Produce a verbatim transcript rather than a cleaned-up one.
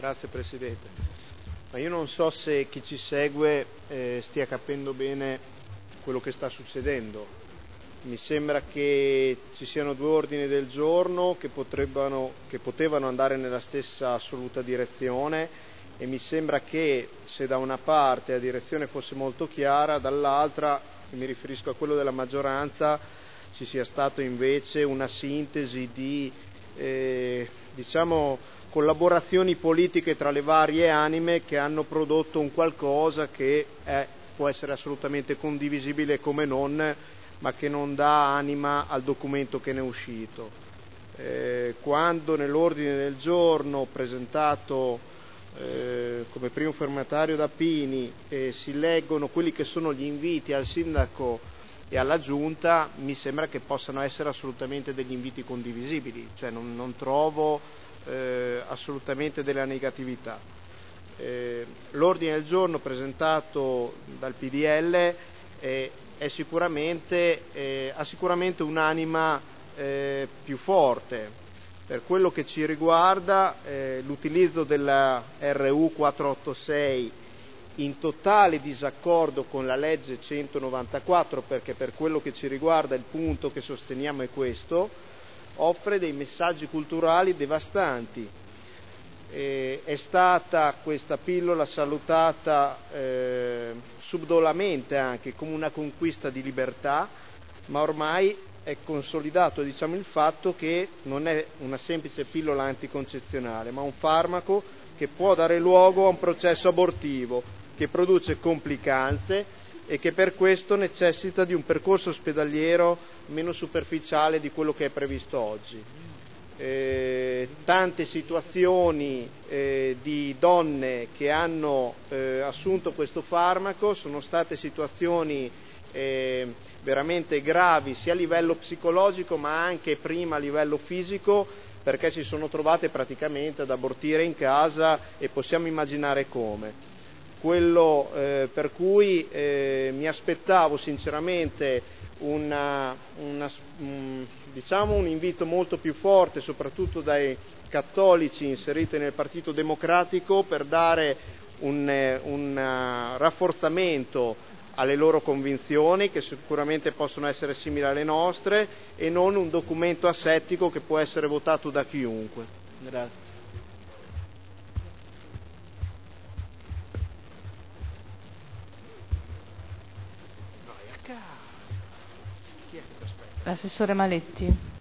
Grazie Presidente. Ma io non so se chi ci segue eh, stia capendo bene quello che sta succedendo. Mi sembra che ci siano due ordini del giorno che, potrebbero, che potevano andare nella stessa assoluta direzione, e mi sembra che se da una parte la direzione fosse molto chiara, dall'altra, mi riferisco a quello della maggioranza, ci sia stata invece una sintesi di eh, diciamo collaborazioni politiche tra le varie anime che hanno prodotto un qualcosa che è, può essere assolutamente condivisibile come non, ma che non dà anima al documento che ne è uscito. Eh, quando nell'ordine del giorno presentato eh, come primo firmatario da Pini eh, si leggono quelli che sono gli inviti al sindaco e alla giunta, mi sembra che possano essere assolutamente degli inviti condivisibili, cioè non, non trovo eh, assolutamente della negatività. Eh, l'ordine del giorno presentato dal P D L eh, è sicuramente, eh, ha sicuramente un'anima eh, più forte. Per quello che ci riguarda, eh, l'utilizzo della R U quattrocentottantasei in totale disaccordo con la legge centonovantaquattro, perché per quello che ci riguarda il punto che sosteniamo è questo, offre dei messaggi culturali devastanti. Eh, è stata questa pillola salutata eh, subdolamente anche come una conquista di libertà, ma ormai è consolidato, diciamo, il fatto che non è una semplice pillola anticoncezionale, ma un farmaco che può dare luogo a un processo abortivo, che produce complicanze e che per questo necessita di un percorso ospedaliero meno superficiale di quello che è previsto oggi. Eh, tante situazioni eh, di donne che hanno eh, assunto questo farmaco sono state situazioni eh, veramente gravi sia a livello psicologico ma anche prima a livello fisico, perché si sono trovate praticamente ad abortire in casa, e possiamo immaginare come. Quello eh, per cui eh, mi aspettavo sinceramente una, una, un, diciamo un invito molto più forte, soprattutto dai cattolici inseriti nel Partito Democratico, per dare un, un rafforzamento alle loro convinzioni, che sicuramente possono essere simili alle nostre, e non un documento asettico che può essere votato da chiunque. Grazie. L'assessore Maletti.